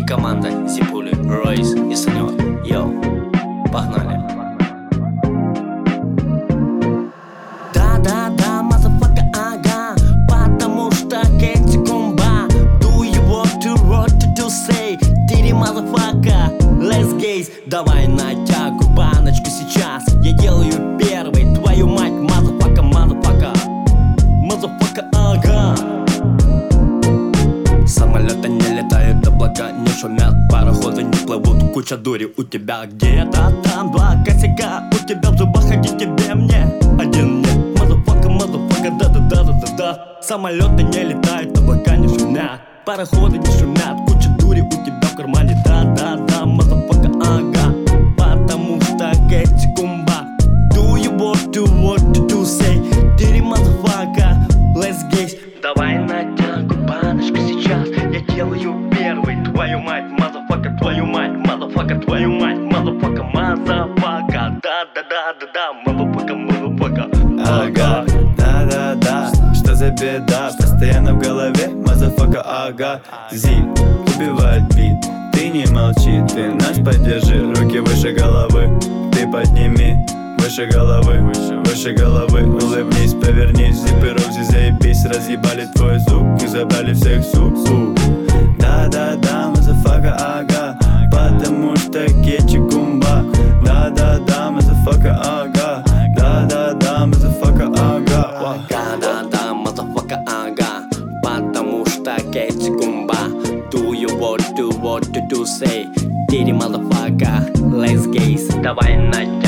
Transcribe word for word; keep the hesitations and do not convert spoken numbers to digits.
и команда Зипули, Ройс и Санек. Йоу, погнали. Да-да-да, motherfucker, ага, потому что Кенти Кумба. Do you want to what to say? Тири, motherfucker, let's gaze. Давай на тягу баночку сейчас. Я делаю первый, твою мать, motherfucker, motherfucker, motherfucker, ага. Самолеты не летают, облака не шумят, пароходы не плывут, куча дури у тебя где-то там. Два косяка у тебя в зубах, ходи тебе мне, один мне. Motherfucker, motherfucker, да-да-да-да-да-да. Самолеты не летают, облака не шумят, пароходы не шумят, куча дури у тебя в кармане, да-да-да, motherfucker, ага. Потому что Кенти Кумба. Do you want to what to say? Тири, motherfucker, let's gaze. Давай на тягу баночку сейчас. Я делаю первый, твою мать, motherfucker, твою мать, motherfucker, твою мать, motherfucker, motherfucker, да-да-да-да-да, motherfucker, motherfucker, ага, да-да-да, что за беда, постоянно в голове, motherfucker, ага. Зип, убивает бит, ты не молчи, ты нас поддержи, руки выше головы, ты подними, выше головы, выше головы, улыбнись, повернись, зипы, рози, заебись, разъебали твой звук и забрали всех сук, сук. Да-да-да, motherfucker, ага, потому что Кенти Кумба. Да-да-да, motherfucker, ага, да-да-да, motherfucker, ага. Да-да-да, motherfucker, ага, потому что Кенти Кумба. Do you want to what to say? Тири, motherfucker, let's gaze. Давай на